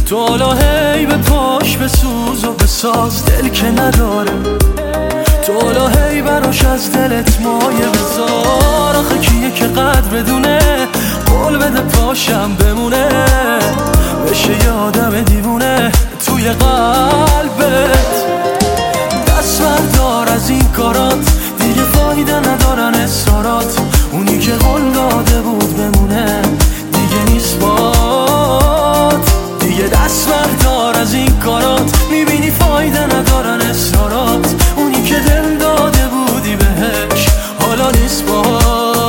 تو حالا هی به پاش بسوز و بساز دل که نداره، تو حالا هی براش از دلت مایه بذار. آخه کیه که قدر بدونه، قول بده پاشم بمونه، بشه یه آدم دیوونه توی قلبت. دست بردار از این کارات، دیگه فایده ندارن اصرارات. اونی که قول داده بود بمونه دیگه نیست بات. دیگه دست بردار از این کارات، میبینی فایده ندارن اصرارات. اونی که دل داده بودی بهش حالا نیست بات.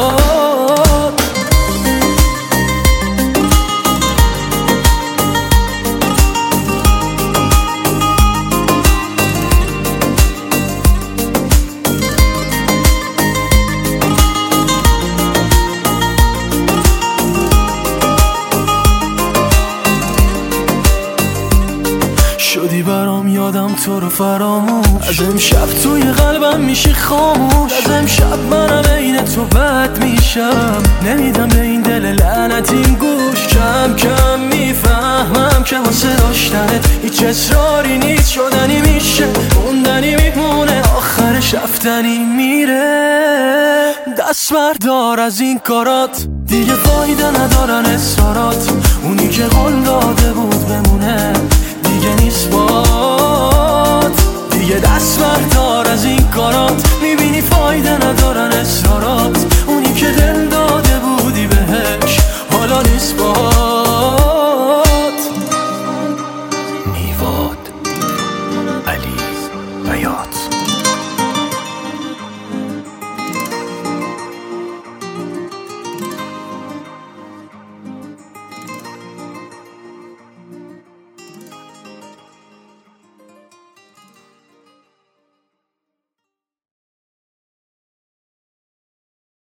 شدی برام یادم تو رو فراموش، از امشب توی قلبم میشی خاموش. از امشب منم عین تو بد میشم، نمیدم به این دل لعنتیم گوش. کم کم میفهمم که واسه داشتنت هیچ اصراری نیست. شدنی میشه موندنی میمونه، آخرش رفتنی میره. دست بردار از این کارات، دیگه فایده ندارن اصرارات. اونی که قول داده بود بمونه دیگه نیست با